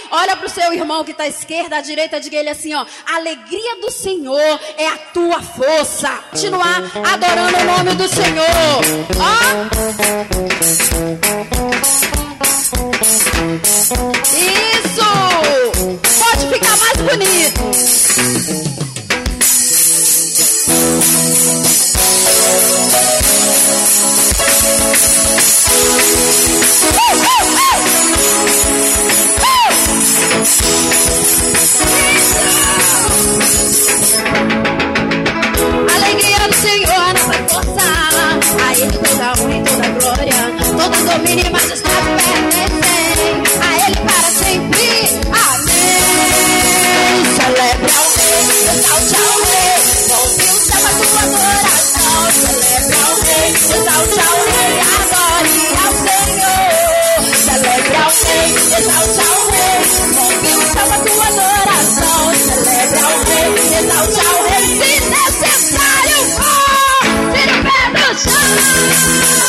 Olha pro seu irmão que está à esquerda, à direita, diga ele assim, ó. A alegria do Senhor é a tua força. Continuar adorando o nome do Senhor. Isso! Pode ficar mais bonito. Alegria do Senhor, nossa força. A Ele toda honra e toda glória, toda domínio e majestade pertencem a Ele para sempre. Amém. Celebre ao Rei, exalte ao Rei, ouve o céu a tua adoração. Celebre ao Rei, exalte ao Rei, adore ao Senhor. Celebre ao Rei, exalte ao Rei, ouve o céu a tua adoração. Celebre ao Rei, exalte ao Rei, se necessário for, tira o pé do chão.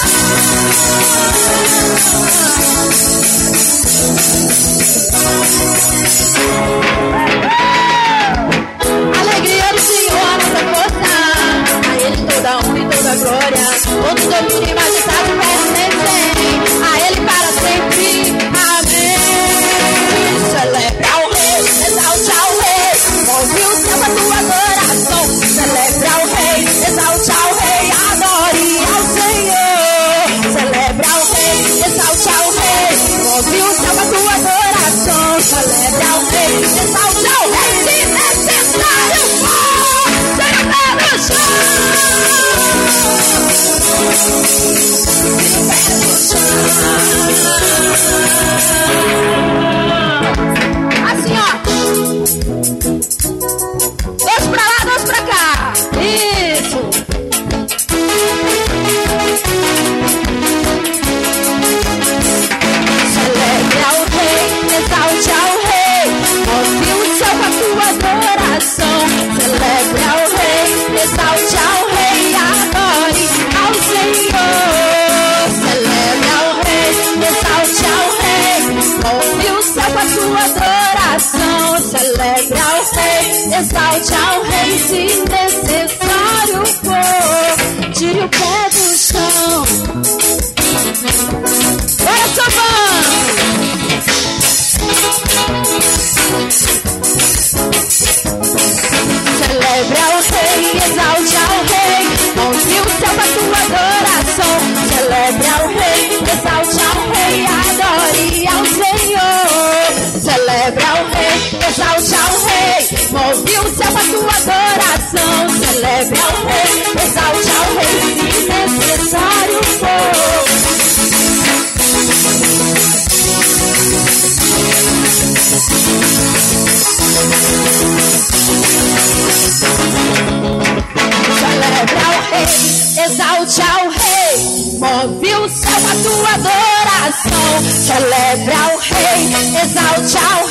Alegria do Senhor, nossa força. A Ele toda honra e toda glória, todo domínio e majestade pertencem a Ele para sempre. Amém. Celebre ao Rei, exalte ao Rei, ouve o céu a tua adoração. Celebre ao Rei, exalte ao Rei, adore ao Senhor. Celebre ao Rei, exalte ao Rei, ouve o céu a tua adoração. Celebre ao Rei, exalte ao Rei, se necessário for, tira o pé do chão. Tira o pé do chão. Assim, ó. Dois pra lá, dois pra cá. Isso. Celebre ao Rei, exalte ao Rei, ouve o céu com a tua adoração. Celebre ao Rei, exalte ao Rei, adore ao Senhor. Celebre ao Rei, exalte ao Rei, ouve o céu com a tua adoração. Celebre ao Rei, exalte ao Rei, se necessário for, tire o pé do chão. Bora, Savana! Celebre ao Rei, exalte ao Rei, ouve o céu com a tua adoração. Celebre ao Rei, exalte ao Rei, adore ao Senhor. Celebre ao Rei, exalte ao Rei, ouve o céu com a tua adoração. Celebre ao Rei, exalte ao Rei, se necessário for. Celebre ao Rei, exalte ao Rei, move o céu com a tua adoração. Celebre ao Rei, exalte ao